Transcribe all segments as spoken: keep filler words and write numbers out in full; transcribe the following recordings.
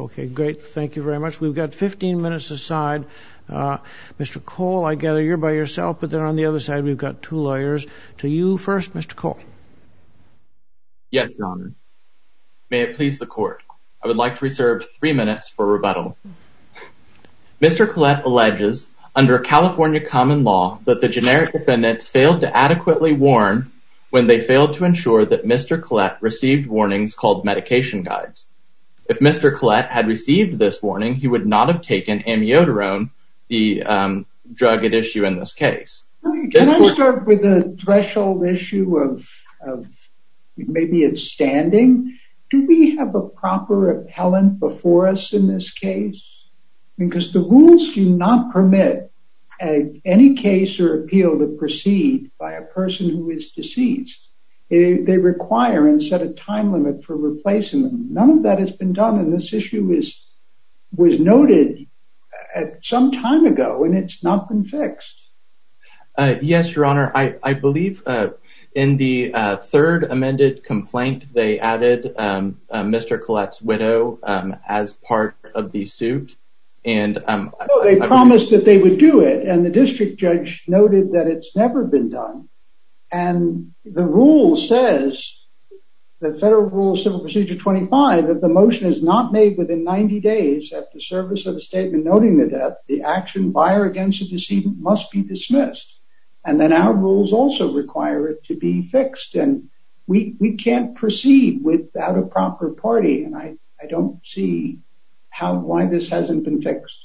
Okay, great. Thank you very much. We've got fifteen minutes aside. Uh, Mister Cole, I gather you're by yourself, but then on the other side we've got two lawyers. To you first, Mister Cole. Yes, Your Honor. May it please the Court, I would like to reserve three minutes for rebuttal. Mister Collette alleges, under California common law, that the generic defendants failed to adequately warn when they failed to ensure that Mister Collette received warnings called medication guides. If Mister Collette had received this warning, he would not have taken amiodarone, the um, drug at issue in this case. Can this I court... start with the threshold issue of, of maybe it's standing? Do we have a proper appellant before us in this case? Because the rules do not permit a, any case or appeal to proceed by a person who is deceased. They, they require and set a time limit for replacing them. None of that has been done, and this issue is was noted at some time ago, and it's not been fixed. Uh, yes, Your Honor. I, I believe uh, in the uh, third amended complaint, they added um, uh, Mister Collette's widow um, as part of the suit. And um, well, they I, I promised believe... that they would do it, and the district judge noted that it's never been done. And the rule says, the Federal Rule of Civil Procedure twenty-five, if the motion is not made within ninety days after service of a statement noting the death, the action by or against the decedent must be dismissed. And then our rules also require it to be fixed. And we we can't proceed without a proper party. And I, I don't see how why this hasn't been fixed.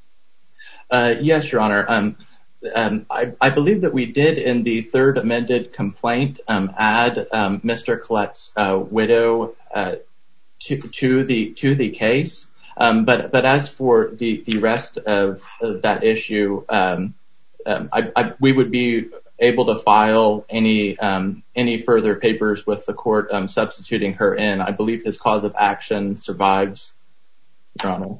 Uh, yes, Your Honor. Um, um, I, I believe that we did in the third amended complaint um, add um, Mister Collette's uh, widow uh, to, to the to the case. Um, but but as for the, the rest of, of that issue, um, um, I, I, we would be able to file any um, any further papers with the court um, substituting her in. I believe his cause of action survives, Your Honor.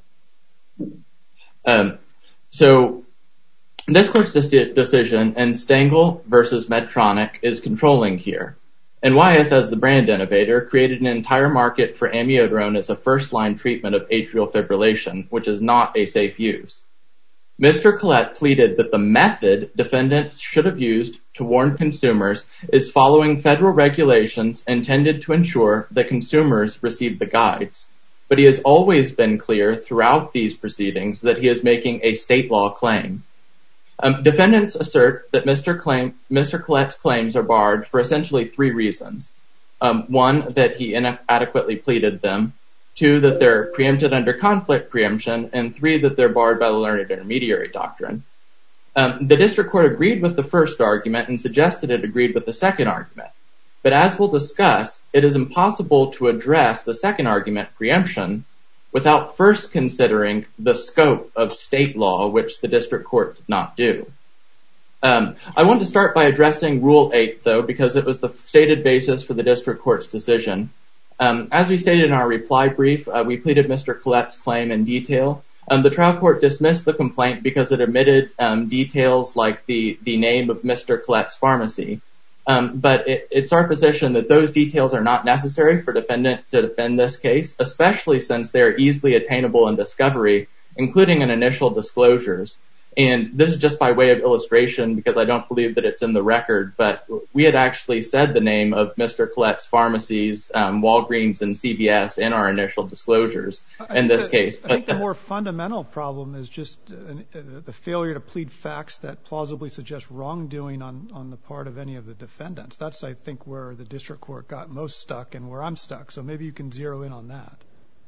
Um, so this court's decision in Stengel versus Medtronic is controlling here. And Wyeth, as the brand innovator, created an entire market for amiodarone as a first-line treatment of atrial fibrillation, which is not a safe use. Mister Collette pleaded that the method defendants should have used to warn consumers is following federal regulations intended to ensure that consumers receive the guides. But he has always been clear throughout these proceedings that he is making a state law claim. Um, defendants assert that Mister Claim, Mister Collette's claims are barred for essentially three reasons. Um, one, that he inadequately pleaded them. Two, that they're preempted under conflict preemption. And three, that they're barred by the learned intermediary doctrine. Um, the district court agreed with the first argument and suggested it agreed with the second argument. But as we'll discuss, it is impossible to address the second argument, preemption, without first considering the scope of state law, which the district court did not do. Um, I want to start by addressing Rule eight, though, because it was the stated basis for the district court's decision. Um, as we stated in our reply brief, uh, we pleaded Mister Collette's claim in detail. Um, the trial court dismissed the complaint because it omitted um, details like the, the name of Mister Collette's pharmacy. Um, but it, it's our position that those details are not necessary for defendant to defend this case, especially since they are easily attainable in discovery, including in initial disclosures. And this is just by way of illustration because I don't believe that it's in the record, but we had actually said the name of Mister Collette's pharmacies, um, Walgreens and C V S in our initial disclosures I in this the, case. I think the more fundamental problem is just uh, the failure to plead facts that plausibly suggest wrongdoing on, on the part of any of the defendants. That's, I think, where the district court got most stuck and where I'm stuck. So maybe you can zero in on that.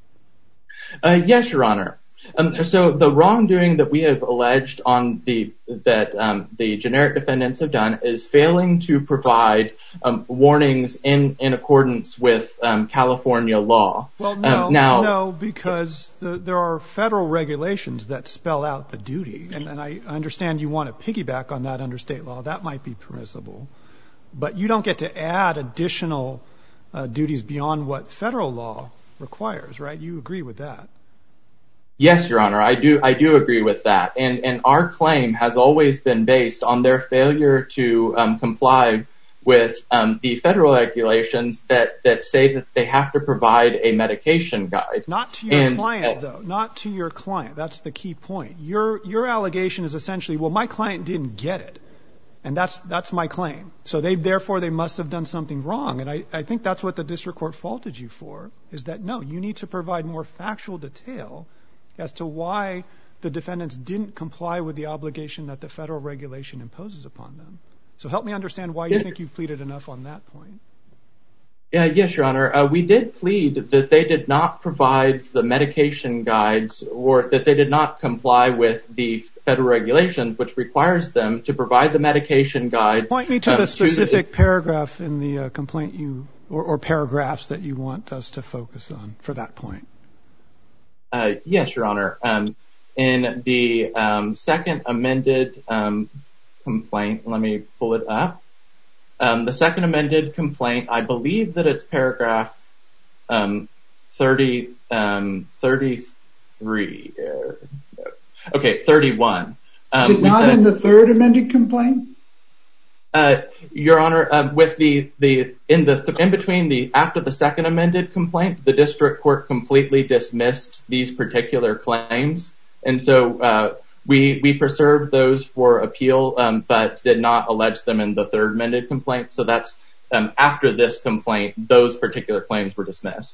Uh, yes, Your Honor. Um, so the wrongdoing that we have alleged on the that um, the generic defendants have done is failing to provide um, warnings in, in accordance with um, California law. Well, no, um, now, no, because the, there are federal regulations that spell out the duty, and, and I understand you want to piggyback on that under state law. That might be permissible, but you don't get to add additional uh, duties beyond what federal law requires, right? You agree with that? Yes, Your Honor, I do. I do agree with that, and and our claim has always been based on their failure to um, comply with um, the federal regulations that, that say that they have to provide a medication guide. Not to your and, client, uh, though. Not to your client. That's the key point. Your your allegation is essentially, well, my client didn't get it. And that's that's my claim. So they therefore they must have done something wrong. And I, I think that's what the district court faulted you for, is that, no, you need to provide more factual detail as to why the defendants didn't comply with the obligation that the federal regulation imposes upon them. So help me understand why you think you've pleaded enough on that point. Yeah, yes, Your Honor. Uh, we did plead that they did not provide the medication guides, or that they did not comply with the federal regulations, which requires them to provide the medication guides. Point me to um, the specific to the, paragraph in the uh, complaint you, or, or paragraphs that you want us to focus on for that point. Uh, yes, Your Honor. Um, in the um, second amended um, complaint, let me pull it up. Um, the second amended complaint, I believe that it's paragraph um, thirty, um, thirty-three. Uh, okay, thirty-one. Um, Is it not said, in the third amended complaint? Uh, Your Honor, uh, with the the in the th- in between the after the second amended complaint, the district court completely dismissed these particular claims, and so. Uh, We we preserved those for appeal, um, but did not allege them in the third amended complaint. So that's um, after this complaint, those particular claims were dismissed.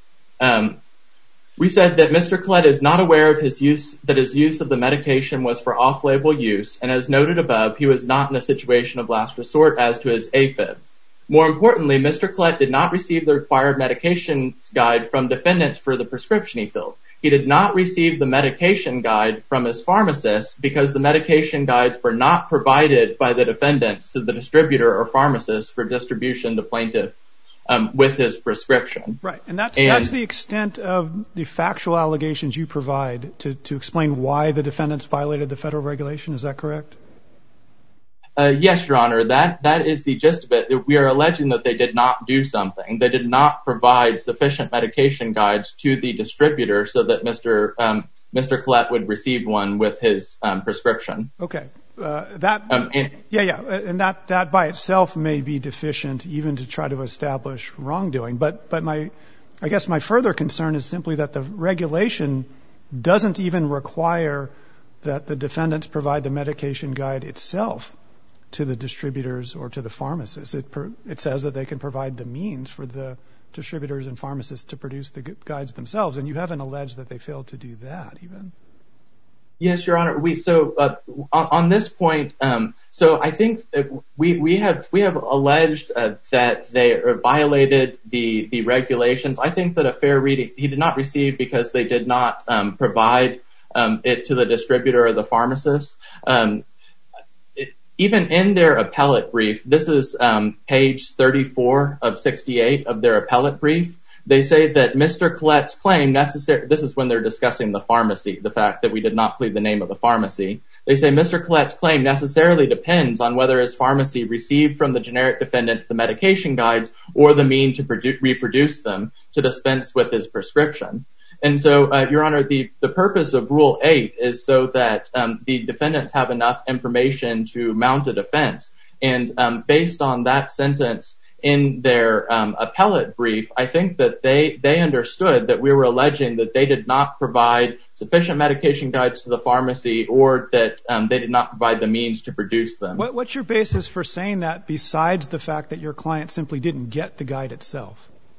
Um, we said that Mister Collette is not aware of his use, that his use of the medication was for off-label use, and as noted above, he was not in a situation of last resort as to his AFib. More importantly, Mister Collette did not receive the required medication guide from defendants for the prescription he filled. He did not receive the medication guide from his pharmacist because the medication guides were not provided by the defendants to the distributor or pharmacist for distribution to plaintiff um, with his prescription. Right, and that's and, that's the extent of the factual allegations you provide to, to explain why the defendants violated the federal regulation. Is that correct? Uh, yes, Your Honor, that, that is the gist of it. We are alleging that they did not do something. They did not provide sufficient medication guides to the distributor so that Mister Um, Mister Collette would receive one with his um, prescription. Okay. Uh, that, um, and, yeah, yeah, and that, that by itself may be deficient even to try to establish wrongdoing. But, but my, I guess my further concern is simply that the regulation doesn't even require that the defendants provide the medication guide itself to the distributors or to the pharmacists. It, per, it says that they can provide the means for the distributors and pharmacists to produce the guides themselves, and you haven't alleged that they failed to do that even. Yes, Your Honor. We so uh, on, on this point, um, so I think we we have we have alleged uh, that they violated the the regulations. I think that a fair reading, he did not receive because they did not um, provide um, it to the distributor or the pharmacist. Um, Even in their appellate brief, this is um, page thirty-four of sixty-eight of their appellate brief, they say that Mister Collette's claim necessary, this is when they're discussing the pharmacy, the fact that we did not plead the name of the pharmacy. They say Mister Collette's claim necessarily depends on whether his pharmacy received from the generic defendants the medication guides or the mean to produ- reproduce them to dispense with his prescription. And so, uh, Your Honor, the, the purpose of Rule eight is so that um, the defendants have enough information to mount a defense. And um, based on that sentence in their um, appellate brief, I think that they, they understood that we were alleging that they did not provide sufficient medication guides to the pharmacy or that um, they did not provide the means to produce them. What, what's your basis for saying that besides the fact that your client simply didn't get the guide itself?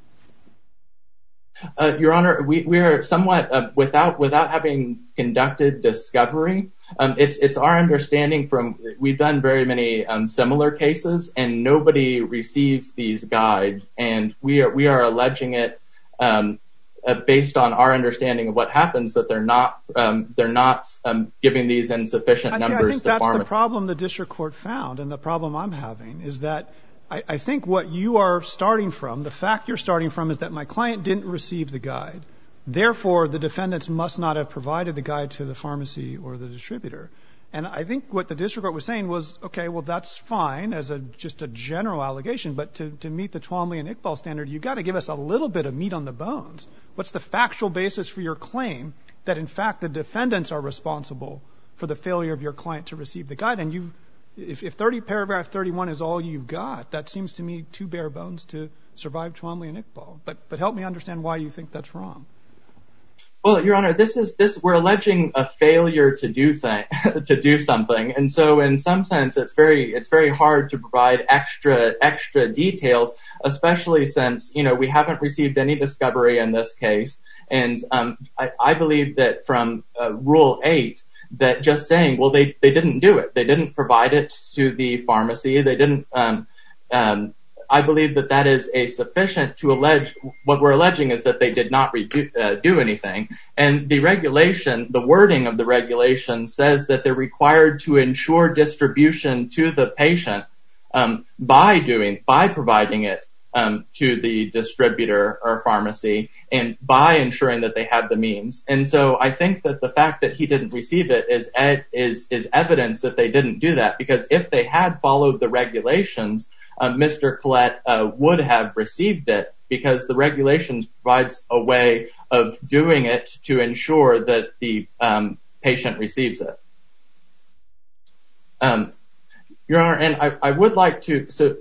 Uh, Your Honor, we, we are somewhat uh, without without having conducted discovery. Um, it's it's our understanding from we've done very many um, similar cases, and nobody receives these guides, and we are we are alleging it um, uh, based on our understanding of what happens that they're not um, they're not um, giving these in sufficient I see, numbers I think to that's pharmacists. The problem the district court found, and the problem I'm having is that. I, I think what you are starting from, the fact you're starting from, is that my client didn't receive the guide. Therefore, the defendants must not have provided the guide to the pharmacy or the distributor. And I think what the district court was saying was, okay, well, that's fine as a just a general allegation, but to, to meet the Twombly and Iqbal standard, you've got to give us a little bit of meat on the bones. What's the factual basis for your claim that, in fact, the defendants are responsible for the failure of your client to receive the guide? And you If, if thirty paragraph thirty-one is all you've got, that seems to me too bare bones to survive Twombly and Iqbal. But but help me understand why you think that's wrong. Well, Your Honor, this is this we're alleging a failure to do thing to do something, and so in some sense, it's very it's very hard to provide extra extra details, especially since you know we haven't received any discovery in this case, and um, I, I believe that from uh, Rule eight that just saying, well, they they didn't do it, they didn't provide it to the pharmacy, they didn't. Um, um, I believe that that is a sufficient to allege. What we're alleging is that they did not redo, uh, do anything. And the regulation, the wording of the regulation says that they're required to ensure distribution to the patient um, by doing, by providing it um, to the distributor or pharmacy and by ensuring that they have the means. And so I think that the fact that he didn't receive it is, ed, is, is evidence that they didn't do that, because if they had followed the regulations, Uh, Mister Collette uh, would have received it, because the regulations provides a way of doing it to ensure that the um, patient receives it. Um, Your Honor, and I, I would like to, so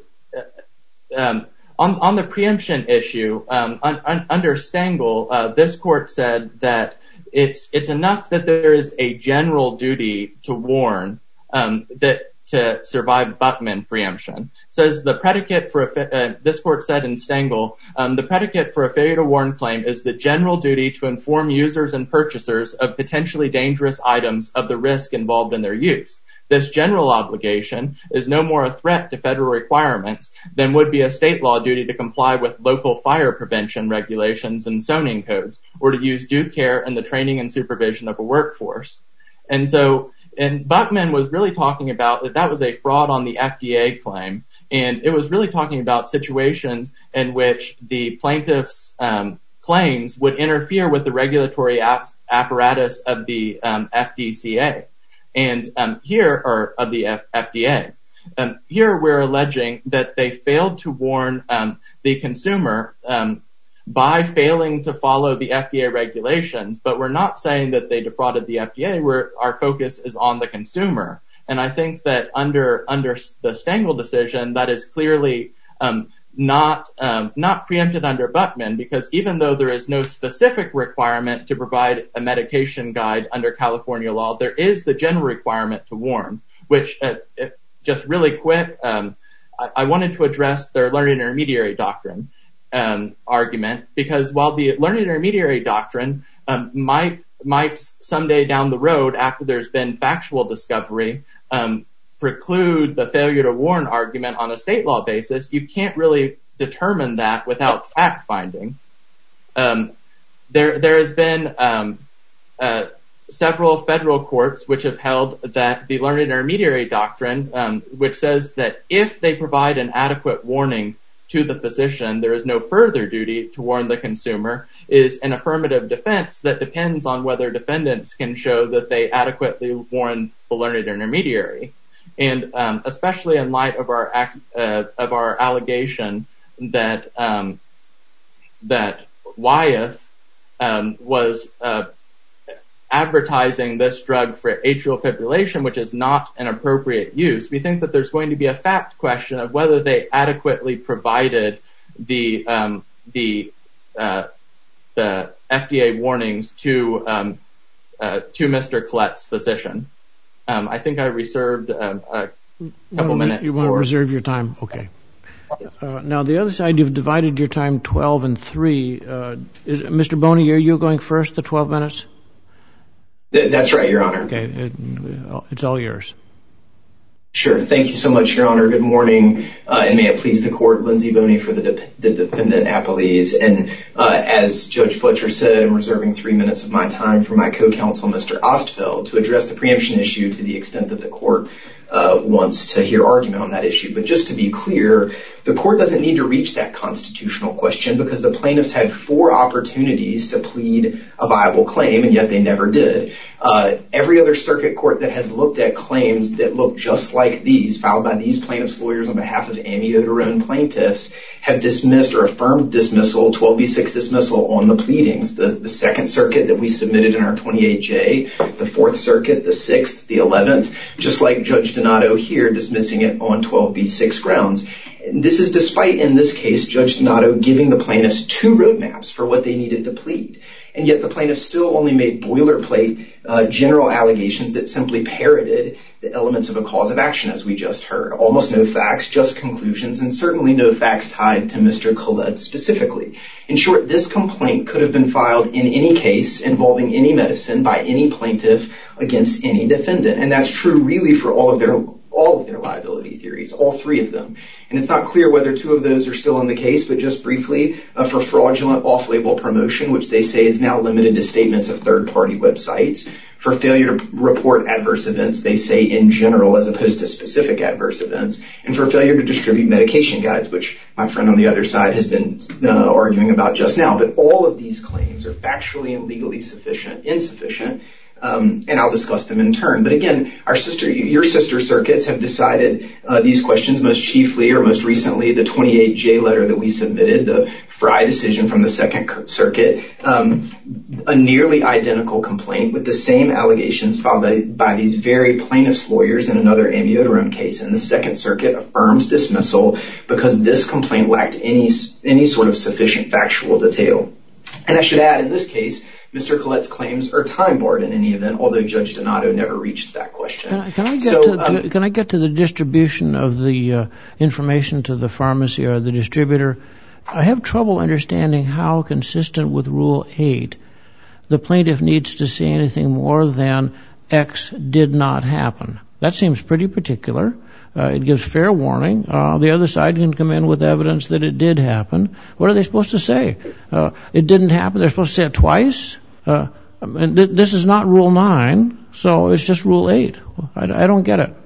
uh, um, on, on the preemption issue, um, un, un, under Stengel, uh, this court said that it's it's enough that there is a general duty to warn um, that to survive Buckman preemption. It says the predicate for a, uh, this court said in Stengel, um, the predicate for a failure to warn claim is the general duty to inform users and purchasers of potentially dangerous items of the risk involved in their use. This general obligation is no more a threat to federal requirements than would be a state law duty to comply with local fire prevention regulations and zoning codes, or to use due care in the training and supervision of a workforce. And so, and Buckman was really talking about that that was a fraud on the F D A claim, and it was really talking about situations in which the plaintiff's um, claims would interfere with the regulatory ap- apparatus of the um, F D C A. And um, here, or of the F- FDA. Um, here we're alleging that they failed to warn um, the consumer um, by failing to follow the F D A regulations, but we're not saying that they defrauded the F D A. We're, our focus is on the consumer. And I think that under under the Stengel decision, that is clearly um, not um, not preempted under Buckman, because even though there is no specific requirement to provide a medication guide under California law, there is the general requirement to warn, which uh, if, just really quick, um, I, I wanted to address their learned intermediary doctrine um, argument, because while the learned intermediary doctrine um, might might someday down the road, after there's been factual discovery, um, preclude the failure to warn argument on a state law basis, you can't really determine that without fact finding. Um, there, there has been um, uh, several federal courts which have held that the learned intermediary doctrine, um, which says that if they provide an adequate warning to the physician, there is no further duty to warn the consumer, is an affirmative defense that depends on whether defendants can show that they adequately warned the learned intermediary. And um, especially in light of our act, uh, of our allegation that um, that Wyeth um, was uh, advertising this drug for atrial fibrillation, which is not an appropriate use, we think that there's going to be a fact question of whether they adequately provided the um, the uh, the F D A warnings to um, uh, to Mister Collette's physician. Um, I think I reserved um, a couple you minutes. You want for... to reserve your time? Okay. Uh, now, the other side, you've divided your time twelve and three. Uh, is Mister Boney, are you going first, the twelve minutes? That's right, Your Honor. Okay. It, it's all yours. Sure. Thank you so much, Your Honor. Good morning, uh, and may it please the Court, Lindsay Boney for the, de- the defendant appellees. And uh, as Judge Fletcher said, I'm reserving three minutes of my time for my co-counsel, Mister Ostfeld, to address the preemption issue to the extent that the Court uh, wants to hear argument on that issue. But just to be clear, the Court doesn't need to reach that constitutional question because the plaintiffs had four opportunities to plead a viable claim, and yet they never did. Uh, every other circuit court that has looked at claims that look just like these, filed by these plaintiffs' lawyers on behalf of amiodarone plaintiffs, have dismissed or affirmed dismissal, twelve B six dismissal on the pleadings. The, the Second Circuit that we submitted in our twenty-eight J, the Fourth Circuit, the Sixth, the Eleventh, just like Judge Donato here dismissing it on twelve B six grounds. And this is despite, in this case, Judge Donato giving the plaintiffs two roadmaps for what they needed to plead. And yet the plaintiffs still only made boilerplate uh, general allegations that simply parroted the elements of a cause of action, as we just heard. Almost no facts, just conclusions, and certainly no facts tied to Mister Collette specifically. In short, this complaint could have been filed in any case involving any medicine by any plaintiff against any defendant. And that's true really for all of their all of their liability theories, all three of them. And it's not clear whether two of those are still in the case, but just briefly, uh, for fraudulent off-label promotion, which they say is now limited to statements of third-party websites. For failure to report adverse events, they say in general as opposed to specific adverse events. And for failure to distribute medication guides, which my friend on the other side has been uh, arguing about just now. But all of these claims are factually and legally sufficient, insufficient. Um, and I'll discuss them in turn. But again, our sister, your sister circuits have decided uh, these questions, most chiefly or most recently the twenty-eight J letter that we submitted, the Fry decision from the Second Circuit, um, a nearly identical complaint with the same allegations filed by, by these very plaintiffs' lawyers in another amiodarone case. And the Second Circuit affirms dismissal because this complaint lacked any any sort of sufficient factual detail. And I should add, in this case, Mister Collette's claims are time barred in any event, although Judge Donato never reached that question. Can I, can I get so, to, um, to can I get to the distribution of the uh, information to the pharmacy or the distributor? I have trouble understanding how, consistent with Rule eight, the plaintiff needs to say anything more than X did not happen. That seems pretty particular. Uh, it gives fair warning. Uh, the other side can come in with evidence that it did happen. What are they supposed to say? Uh, it didn't happen. They're supposed to say it twice? Uh, and th- this is not Rule nine, so it's just Rule eight. I, I don't get it.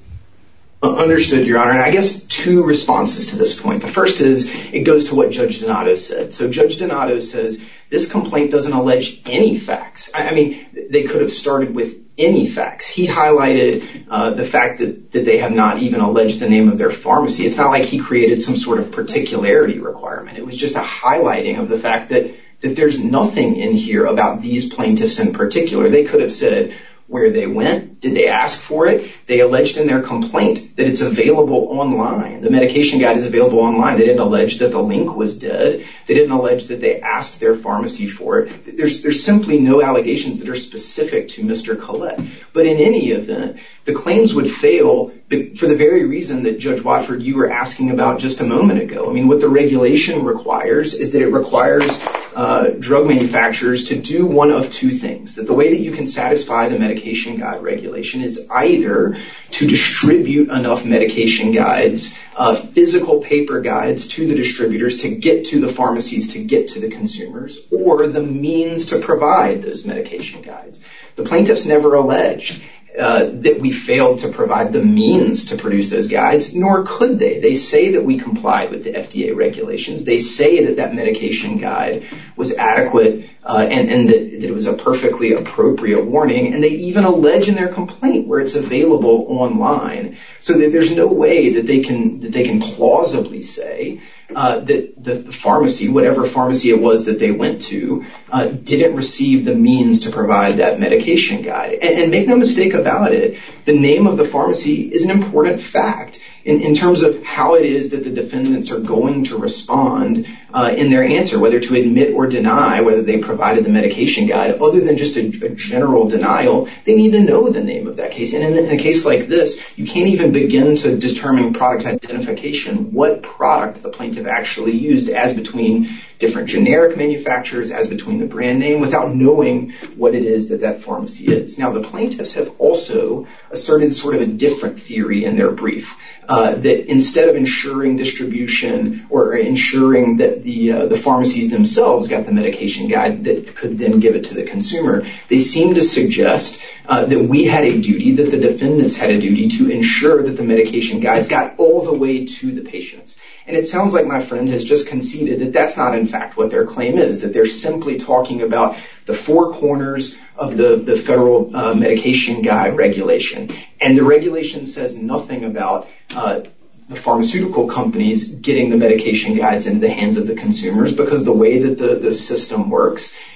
Understood, Your Honor. And I guess two responses to this point. The first is it goes to what Judge Donato said. So Judge Donato says this complaint doesn't allege any facts. I, I mean, they could have started with any facts. He highlighted uh, the fact that, that they have not even alleged the name of their pharmacy. It's not like he created some sort of particularity requirement. It was just a highlighting of the fact that, that there's nothing in here about these plaintiffs in particular. They could have said where they went. Did they ask for it? They alleged in their complaint that it's available online. The medication guide is available online. They didn't allege that the link was dead. They didn't allege that they asked their pharmacy for it. There's, there's simply no allegations that are specific to Mister Collette. But in any event, the claims would fail for the very reason that Judge Watford, you were asking about just a moment ago. I mean, what the regulation requires is that it requires uh, drug manufacturers to do one of two things. That the way that you can satisfy the medication guide regulation is either to distribute enough medication guides, uh, physical paper guides to the distributors to get to the pharmacies, to get to the consumers, or the means to provide those medication guides. The plaintiffs never alleged Uh, that we failed to provide the means to produce those guides, nor could they. They say that we complied with the F D A regulations. They say that that medication guide was adequate uh, and, and that, that it was a perfectly appropriate warning. And they even allege in their complaint where it's available online. So that there's no way that they can that they can plausibly say uh, that the, the pharmacy, whatever pharmacy it was that they went to, uh, didn't receive the means to provide that medication guide. And, and make no mistake about it, the name of the pharmacy is an important fact in, in terms of how it is that the defendants are going to respond uh, in their answer, whether to admit or deny whether they provided the medication guide. Other than just a, a general denial, they need to know the name of that case. And in, in a case like this, you can't even begin to determine product identification, what product the plaintiff actually used as between different generic manufacturers, as between the brand name, without knowing what it is that that pharmacy is. Now, the plaintiffs have also asserted sort of a different theory in their brief, uh, that instead of ensuring distribution or ensuring that the uh, the pharmacies themselves got the medication guide that could then give it to the consumer, they seem to suggest uh, that we had a duty, that the defendants had a duty to ensure that the medication guides got all the way to the patients. And it sounds like my friend has just conceded that that's not, in fact, what their claim is, that they're simply talking about the four corners of the, the federal uh, medication guide regulation. And the regulation says nothing about uh, the pharmaceutical companies getting the medication guides into the hands of the consumers, because the way that the, the system works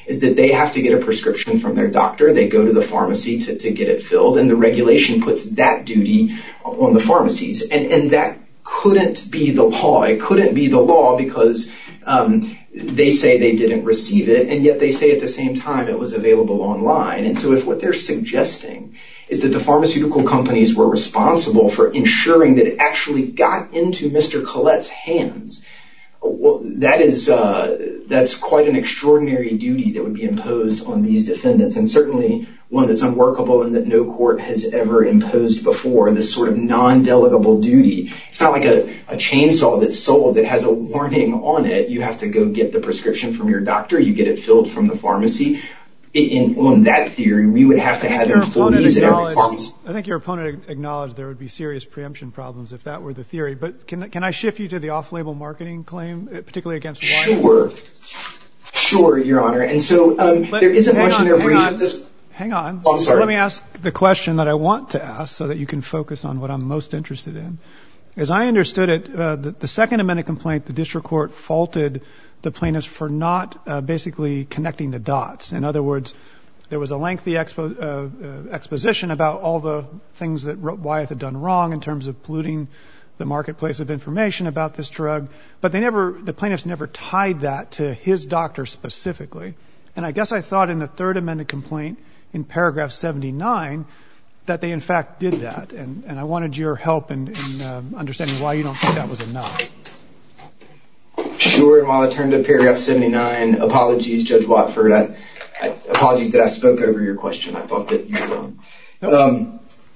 is that they have to get a prescription from their doctor. They go to the pharmacy to, to get it filled, and the regulation puts that duty on the pharmacies. And, and that couldn't be the law. It couldn't be the law because um, they say they didn't receive it, and yet they say at the same time it was available online. And so if what they're suggesting is that the pharmaceutical companies were responsible for ensuring that it actually got into Mister Collette's hands, well, that is uh, that's quite an extraordinary duty that would be imposed on these defendants, and certainly one that's unworkable and that no court has ever imposed before, this sort of non-delegable duty. It's not like a, a chainsaw that's sold that has a warning on it. You have to go get the prescription from your doctor. You get it filled from the pharmacy. In, on that theory, we would have to have employees at every pharmacy. I think your opponent acknowledged there would be serious preemption problems if that were the theory. But can can I shift you to the off-label marketing claim, particularly against Wyatt? Sure. Sure, Your Honor. And so um, Let, there isn't much on, in their brief. On, this... Hang on. Oh, I'm sorry. Let me ask the question that I want to ask so that you can focus on what I'm most interested in. As I understood it, uh, the, the Second Amendment complaint, the district court faulted the plaintiffs for not uh, basically connecting the dots. In other words, there was a lengthy expo- uh, uh, exposition about all the things that Wyatt had done wrong in terms of polluting the marketplace of information about this drug, but they never, the plaintiffs never tied that to his doctor specifically. And I guess I thought in the Third Amendment complaint in paragraph seventy-nine that they in fact did that, and, and I wanted your help in, in um, understanding why you don't think that was enough. Sure, and while I turn to paragraph seventy-nine, apologies, Judge Watford, I, I, apologies that I spoke over your question. I thought that you were done. Nope. Um,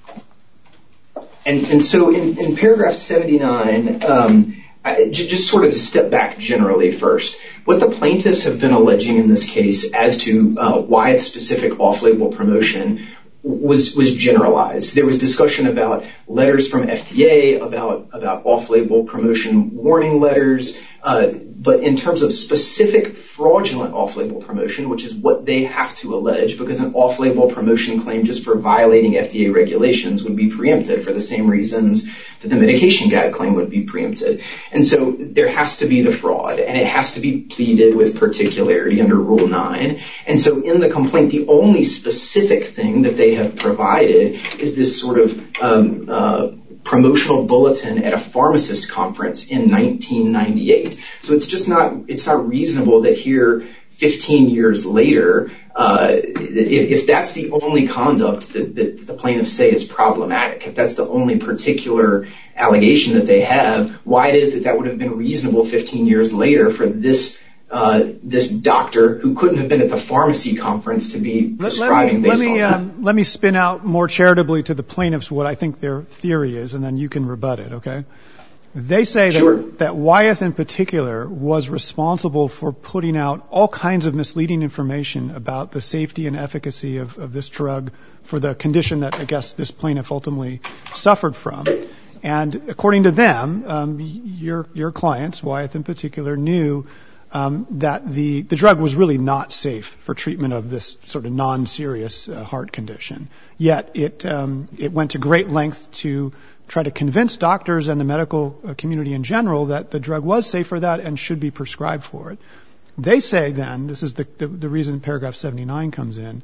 and, and so in, in paragraph seventy-nine, um, I, j- just sort of to step back generally first, what the plaintiffs have been alleging in this case as to uh, Wyatt's specific off-label promotion was was generalized. There was discussion about letters from F D A, about about off-label promotion warning letters, uh, but in terms of specific fraudulent off-label promotion, which is what they have to allege, because an off-label promotion claim just for violating F D A regulations would be preempted for the same reasons that the medication gag claim would be preempted. And so there has to be the fraud, and it has to be pleaded with particularity under Rule nine. And so in the complaint, the only specific thing that they have provided is this sort of um, uh, promotional bulletin at a pharmacist conference in nineteen ninety-eight. So it's just not, it's not reasonable that here fifteen years later, uh, if, if that's the only conduct that, that the plaintiffs say is problematic, if that's the only particular allegation that they have, why it is that that would have been reasonable fifteen years later for this Uh, this doctor who couldn't have been at the pharmacy conference to be prescribing let, let me, based let me, on um, let me spin out more charitably to the plaintiffs what I think their theory is, and then you can rebut it, okay? They say that, Sure. that Wyatt in particular was responsible for putting out all kinds of misleading information about the safety and efficacy of, of this drug for the condition that I guess this plaintiff ultimately suffered from. And according to them, um, your, your clients, Wyatt in particular, knew Um, that the, the drug was really not safe for treatment of this sort of non-serious uh, heart condition. Yet it um, it went to great length to try to convince doctors and the medical community in general that the drug was safe for that and should be prescribed for it. They say then, this is the, the, the reason paragraph seventy-nine comes in,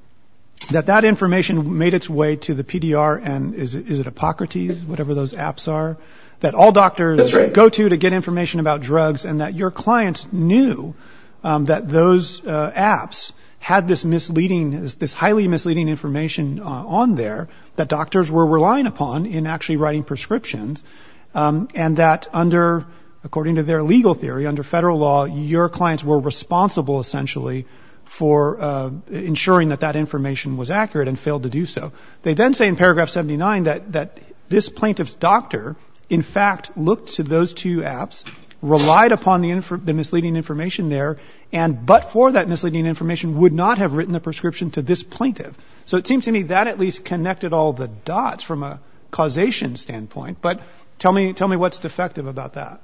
that that information made its way to the P D R and is it, is it Hippocrates, whatever those apps are, that all doctors That's right. go to to get information about drugs, and that your clients knew um, that those uh, apps had this misleading, this, this highly misleading information uh, on there that doctors were relying upon in actually writing prescriptions, um, and that under, according to their legal theory, under federal law, your clients were responsible essentially for uh, ensuring that that information was accurate and failed to do so. They then say in paragraph seventy-nine that, that this plaintiff's doctor in fact looked to those two apps, relied upon the, inf- the misleading information there, and but for that misleading information would not have written the prescription to this plaintiff. So it seems to me that at least connected all the dots from a causation standpoint. But tell me, tell me what's defective about that.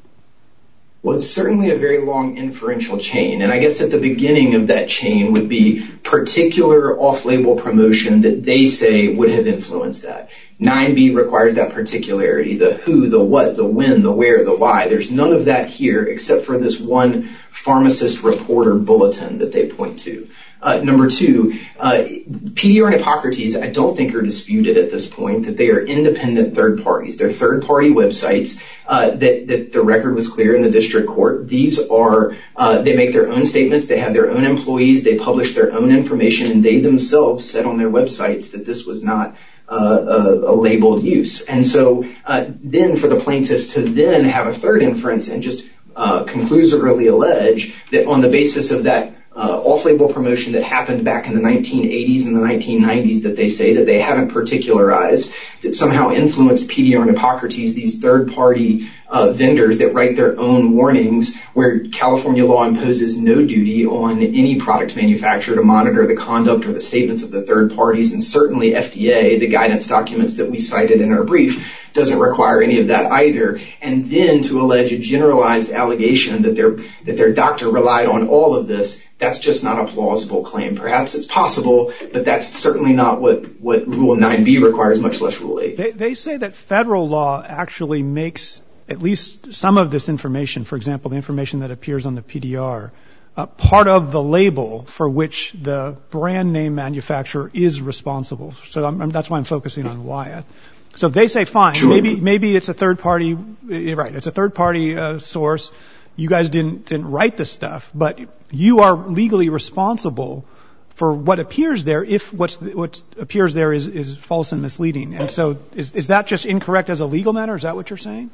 Well, it's certainly a very long inferential chain, and I guess at the beginning of that chain would be particular off-label promotion that they say would have influenced that. nine B requires that particularity, the who, the what, the when, the where, the why. There's none of that here except for this one pharmacist reporter bulletin that they point to. Uh, number two, uh, P D R and Hippocrates, I don't think are disputed at this point, that they are independent third parties. They're third-party websites uh, that, that the record was clear in the district court. These are, uh, they make their own statements, they have their own employees, they publish their own information, and they themselves said on their websites that this was not uh, a, a labeled use. And so uh, then for the plaintiffs to then have a third inference and just uh, conclusively allege that on the basis of that Uh, off-label promotion that happened back in the nineteen eighties and the nineteen nineties that they say that they haven't particularized, that somehow influenced P D R and Hippocrates, these third-party uh, vendors that write their own warnings, where California law imposes no duty on any product manufacturer to monitor the conduct or the statements of the third parties, and certainly F D A, the guidance documents that we cited in our brief, doesn't require any of that either. And then to allege a generalized allegation that their that their doctor relied on all of this, that's just not a plausible claim. Perhaps it's possible, but that's certainly not what, what Rule nine B requires, much less Rule eight. They, they say that federal law actually makes at least some of this information, for example, the information that appears on the P D R, uh, part of the label for which the brand name manufacturer is responsible. So I'm, I'm, that's why I'm focusing on Wyeth. So if they say, fine, sure. maybe maybe it's a third party, right? It's a third party uh, source. You guys didn't didn't write this stuff, but you are legally responsible for what appears there if what's, what appears there is, is false and misleading. And so is is that just incorrect as a legal matter? Is that what you're saying?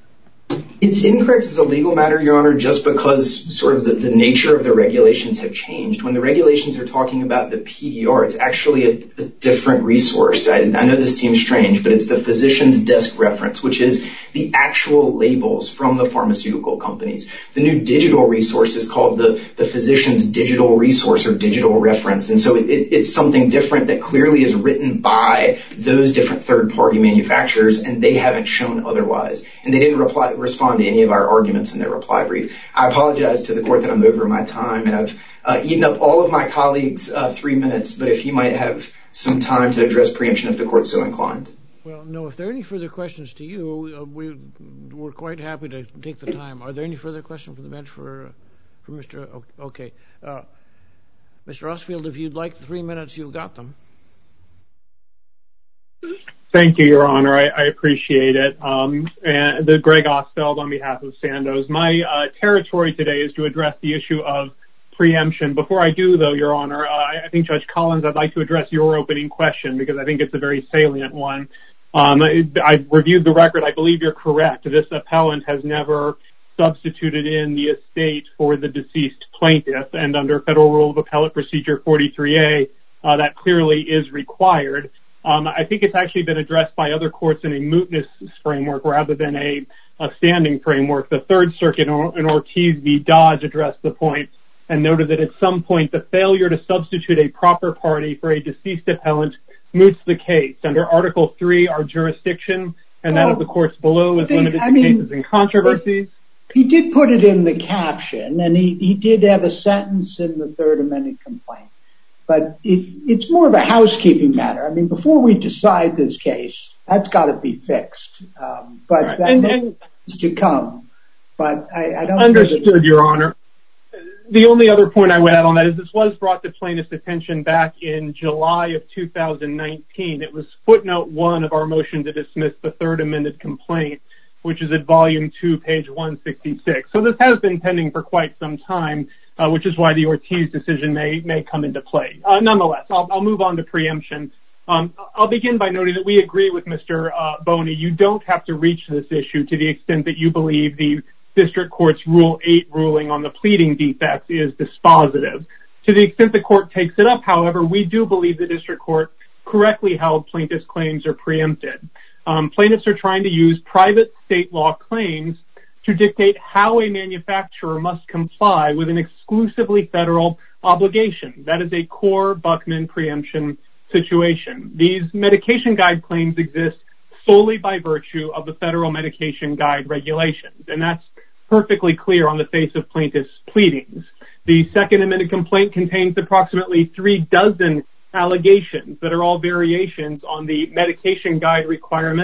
It's incorrect as a legal matter, Your Honor, just because sort of the, the nature of the regulations have changed. When the regulations are talking about the P D R, it's actually a, a different resource. I, I know this seems strange, but it's the physician's desk reference, which is the actual labels from the pharmaceutical companies. The new digital resource is called the, the physician's digital resource or digital reference. And so it, it, it's something different that clearly is written by those different third-party manufacturers, and they haven't shown otherwise. And they didn't reply, respond to any of our arguments in their reply brief. I apologize to the court that I'm over my time, and I've uh, eaten up all of my colleagues' uh, three minutes, but if you might have some time to address preemption if the court's so inclined. Well, no, if there are any further questions to you, uh, we, we're quite happy to take the time. Are there any further questions from the bench for, uh, for Mister O- okay. Uh, Mister Ostfeld, if you'd like the three minutes, you've got them. Thank you, Your Honor. I, I appreciate it. Um, and the Greg Ostfeld on behalf of Sandoz. My uh, territory today is to address the issue of preemption. Before I do, though, Your Honor, uh, I think Judge Collins, I'd like to address your opening question because I think it's a very salient one. Um, I've reviewed the record. I believe you're correct. This appellant has never substituted in the estate for the deceased plaintiff, and under Federal Rule of Appellate Procedure forty-three A, uh, that clearly is required. Um, I think it's actually been addressed by other courts in a mootness framework rather than a, a standing framework. The Third Circuit in Ortiz v. Dodge addressed the point and noted that at some point the failure to substitute a proper party for a deceased appellant moots the case. Under Article three, our jurisdiction and that oh, of the courts below is they, limited I to mean, cases and controversies. He did put it in the caption, and he, he did have a sentence in the Third Amendment complaint. But it, it's more of a housekeeping matter. I mean, before we decide this case, that's got to be fixed. Um, but right. that and, and, is to come. But I, I don't understood, Your Honor. The only other point I would add on that is this was brought to plaintiff's attention back in July of two thousand nineteen. It was footnote one of our motion to dismiss the third amended complaint, which is at volume two, page one sixty-six. So this has been pending for quite some time, uh, which is why the Ortiz decision may may come into play. Uh, nonetheless, I'll, I'll move on to preemption. Um, I'll begin by noting that we agree with Mister Uh, Boney. You don't have to reach this issue to the extent that you believe the District Court's Rule eight ruling on the pleading defects is dispositive. To the extent the court takes it up, however, we do believe the District Court correctly held plaintiffs' claims are preempted. Um, plaintiffs are trying to use private state law claims to dictate how a manufacturer must comply with an exclusively federal obligation. That is a core Buckman preemption situation. These medication guide claims exist solely by virtue of the federal medication guide regulations, and that's perfectly clear on the face of plaintiffs' pleadings. The second amended complaint contains approximately three dozen allegations that are all variations on the medication guide requirement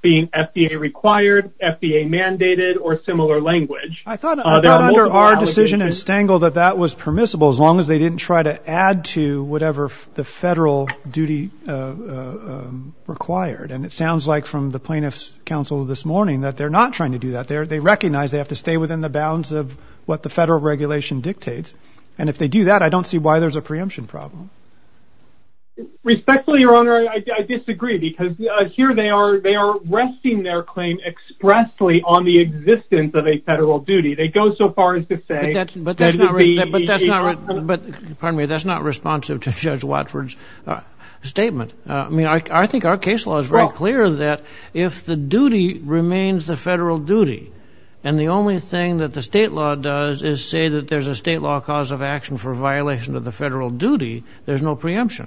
being F D A required, F D A mandated, or similar language. I thought, uh, I thought under our decision in allegations. Stengel that that was permissible as long as they didn't try to add to whatever f- the federal duty uh, uh, um, required. And it sounds like from the plaintiff's counsel this morning that they're not trying to do that. They're, they recognize they have to stay within the bounds of what the federal regulation dictates. And if they do that, I don't see why there's a preemption problem. Respectfully, Your Honor, I, I disagree because uh, here they are they are resting their claim expressly on the existence of a federal duty. They go so far as to say, but that's, but that's that not, be, re- but that's a, not, a, re- but pardon me, that's not responsive to Judge Watford's uh, statement. Uh, I mean, I, I think our case law is very well, clear that if the duty remains the federal duty, and the only thing that the state law does is say that there's a state law cause of action for violation of the federal duty, there's no preemption.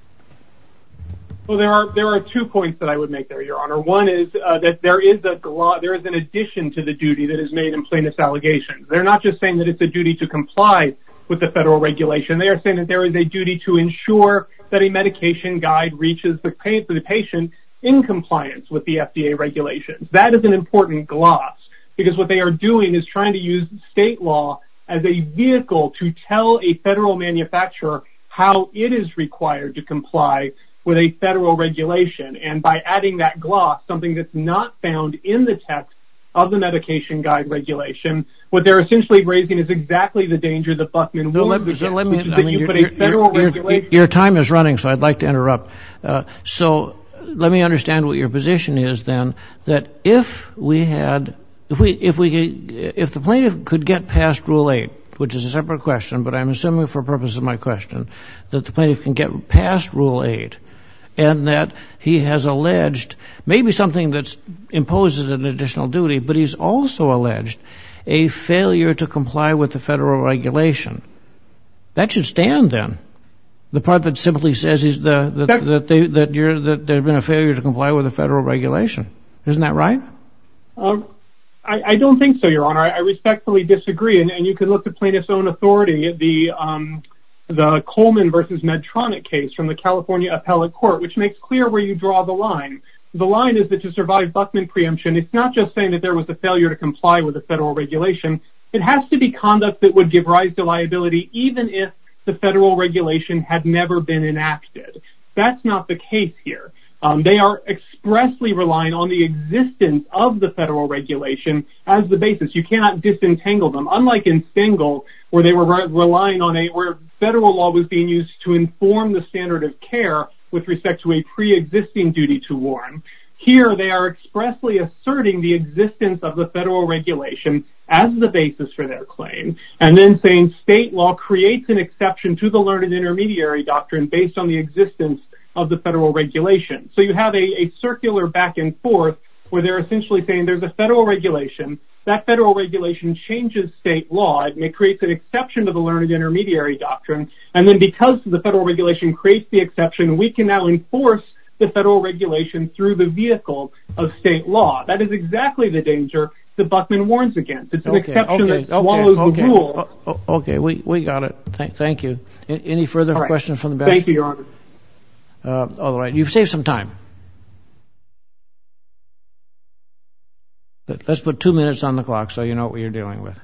Well, there are there are two points that I would make there, Your Honor. One is uh, that there is a there is an addition to the duty that is made in plaintiff's allegations. They're not just saying that it's a duty to comply with the federal regulation. They are saying that there is a duty to ensure that a medication guide reaches the, pa- the patient in compliance with the F D A regulations. That is an important gloss because what they are doing is trying to use state law as a vehicle to tell a federal manufacturer how it is required to comply with a federal regulation. And by adding that gloss, something that's not found in the text of the medication guide regulation, what they're essentially raising is exactly the danger that Buckman so warns against, so let me, which is I that mean, you you're, put a federal you're, regulation. Your time is running, so I'd like to interrupt. Uh, so let me understand what your position is then, that if we had, if we, if we, if the plaintiff could get past Rule eight, which is a separate question, but I'm assuming for purposes of my question, that the plaintiff can get past Rule eight, and that he has alleged maybe something that imposes an additional duty, but he's also alleged a failure to comply with the federal regulation. That should stand then. The part that simply says he's the, that, that, they, that, you're, that there's been a failure to comply with the federal regulation. Isn't that right? Um, I, I don't think so, Your Honor. I, I respectfully disagree, and, and you can look at plaintiff's own authority, the um, the Coleman versus Medtronic case from the California Appellate Court, which makes clear where you draw the line. The line is that to survive Buckman preemption, it's not just saying that there was a failure to comply with the federal regulation. It has to be conduct that would give rise to liability even if the federal regulation had never been enacted. That's not the case here. Um, they are expressly relying on the existence of the federal regulation as the basis. You cannot disentangle them. Unlike in Stengel, where they were re- relying on a, where federal law was being used to inform the standard of care with respect to a pre-existing duty to warn. Here, they are expressly asserting the existence of the federal regulation as the basis for their claim, and then saying state law creates an exception to the learned intermediary doctrine based on the existence of the federal regulation. So you have a, a circular back and forth where they're essentially saying there's a federal regulation. That federal regulation changes state law. It creates an exception to the learned intermediary doctrine. And then because the federal regulation creates the exception, we can now enforce the federal regulation through the vehicle of state law. That is exactly the danger that Buckman warns against. It's an okay, exception okay, that swallows okay, okay. the rule. Oh, oh, okay, we, we got it. Th- thank you. A- any further right. questions from the bench? Thank you, Your Honor. Uh, all right. You've saved some time. Let's put two minutes on the clock so you know what you're dealing with.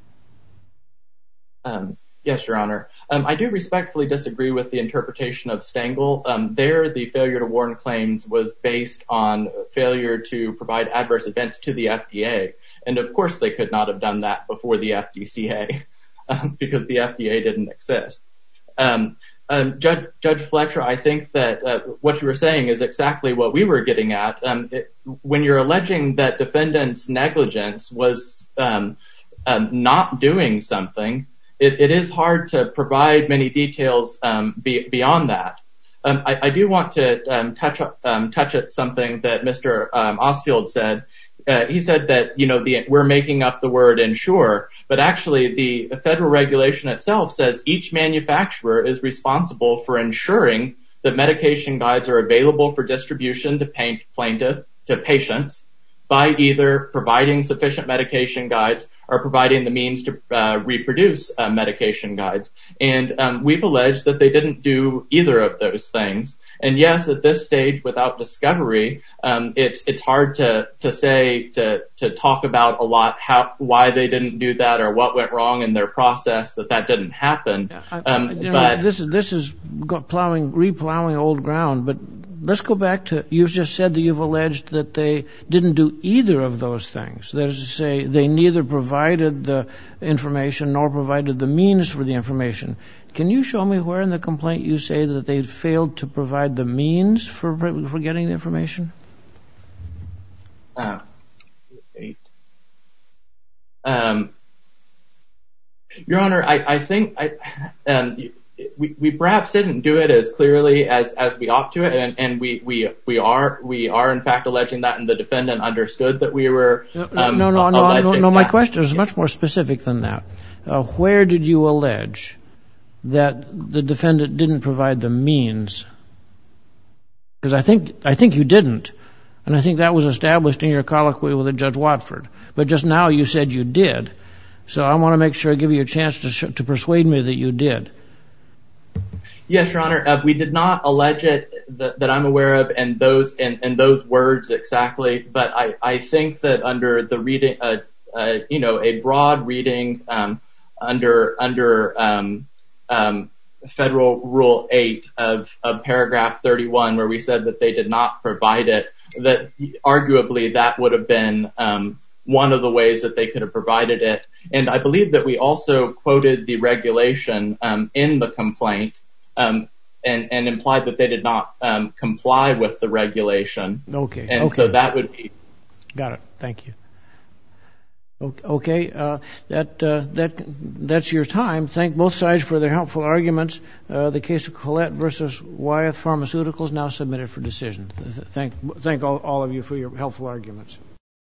Um, yes, Your Honor. Um, I do respectfully disagree with the interpretation of Stengel. Um, there, the failure to warn claims was based on failure to provide adverse events to the F D A. And of course, they could not have done that before the F D C A um, because the F D A didn't exist. Um, um, Judge, Judge Fletcher, I think that uh, what you were saying is exactly what we were getting at. Um, it, when you're alleging that defendant's negligence was um, um, not doing something, it, it is hard to provide many details um, be, beyond that. Um, I, I do want to um, touch um, touch at something that Mister Um, Ostfield said. Uh, he said that, you know, the, we're making up the word ensure, but actually the federal regulation itself says each manufacturer is responsible for ensuring that medication guides are available for distribution to paint plaintiff, to patients by either providing sufficient medication guides or providing the means to uh, reproduce uh, medication guides. And um, we've alleged that they didn't do either of those things. And yes, at this stage, without discovery, um, it's it's hard to to say to to talk about a lot how why they didn't do that or what went wrong in their process that that didn't happen. Um, you know, but this is this is plowing, replowing old ground. But let's go back to, you just said that you've alleged that they didn't do either of those things. That is to say, they neither provided the information nor provided the means for the information. Can you show me where in the complaint you say that they failed to provide the means for for getting the information? Uh, eight. Um, Your Honor, I, I think I, um, we, we perhaps didn't do it as clearly as, as we ought to, and, and we, we we are we are in fact alleging that, and the defendant understood that we were. No, um, no, no, no, no, no. My question is much more specific than that. Uh, where did you allege that the defendant didn't provide the means? Because I think I think you didn't, and I think that was established in your colloquy with Judge Watford. But just now you said you did, so I want to make sure I give you a chance to sh- to persuade me that you did. Yes, Your Honor. Uh, we did not allege it that, that I'm aware of, and those and, and those words exactly. But I, I think that under the reading, uh, uh, you know, a broad reading um, under under um, um, Federal Rule eight of, of paragraph thirty-one, where we said that they did not provide it, that arguably that would have been um, one of the ways that they could have provided it. And I believe that we also quoted the regulation um, in the complaint. Um, and, and implied that they did not um, comply with the regulation. Okay. And okay. so that would be. Got it. Thank you. Okay. Uh, that uh, that that's your time. Thank both sides for their helpful arguments. Uh, the case of Collette versus Wyeth Pharmaceuticals now submitted for decision. Thank thank all, all of you for your helpful arguments.